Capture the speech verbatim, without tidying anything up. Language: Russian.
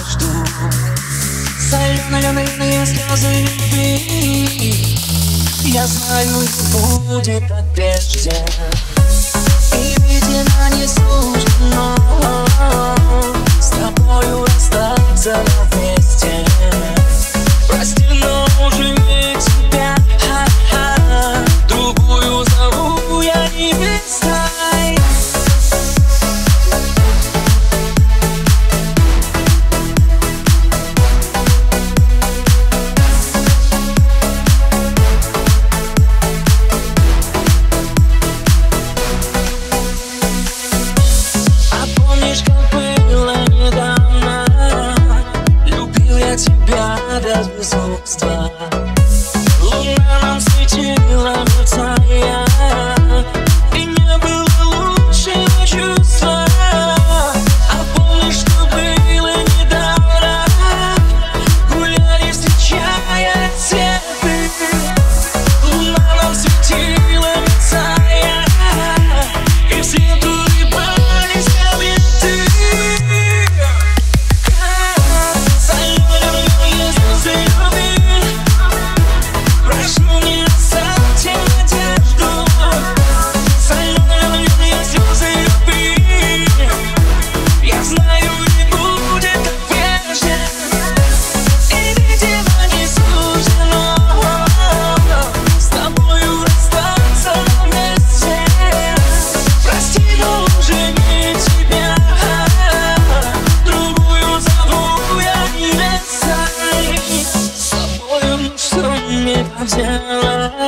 надежду. Соленые слезы любви, я знаю, не будет как прежде. И видимо не суждено с тобою расстаться вместе. Прости, но уже не тебя, другую зову я невестой. Тебя до безумства. Луна нам светила, мерцая, и не было лучшего чувства. А помнишь, что было недавно? Гуляли, встречая цветы. Луна нам светила, мерцая, и все улыбались кометы. Делать